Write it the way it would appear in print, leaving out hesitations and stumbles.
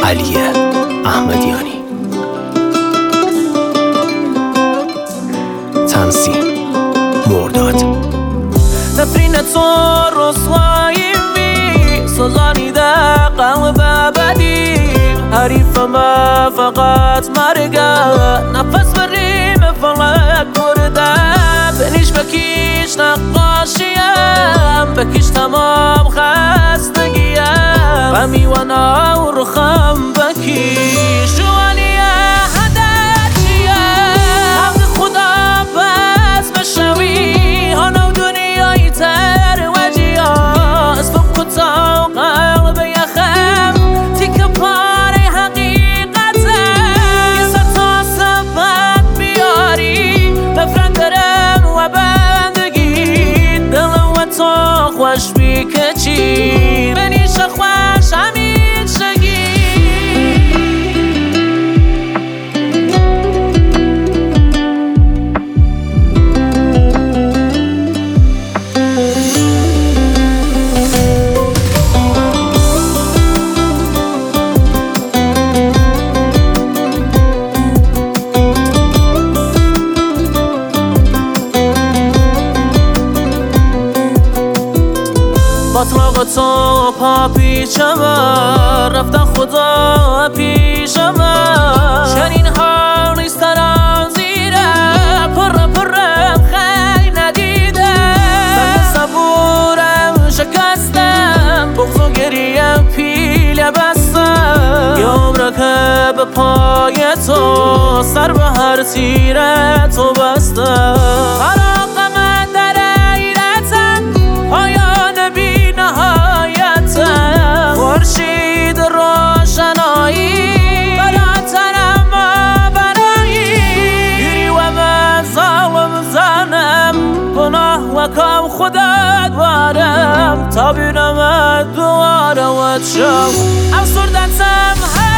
علی احمدیانی. تمثیل مرداد. نفرین تو رسوایی می سوزانیده قلب ابدی، حریفم فقط مرگه، نفس بریم فلک برده، بنیش بکیش نقاشیم، بکیش تمام خستگیم، غمی و نورخم بکیش جوانیه هدچیه، حق خدا بس بشوی هانو دنیای تر وجیه، اسم کتا و قلب یخم تیک پاره حقیقته، یه ستا سبت بیاری بفرندرم و بندگی، دلم و تو خوش بی کچی بنیش خوش همین شگی. باطلاق تو پا پیشم رفتن خدا پیشم، چنین حال نیست تران زیره پرم خیلی ندیده، سنگ صبورم شکستم بغض و گریم پیله بستم، یه عمره که به پای تو سر به هر تیره تو بستم، فراق من در ایرتم پایان بی نهایتم، خورشید روشنایی براترم و برایی، گیری و من ظالم زنم گناه و کم خودت بارم، تا بینم دواره و چم افسردتم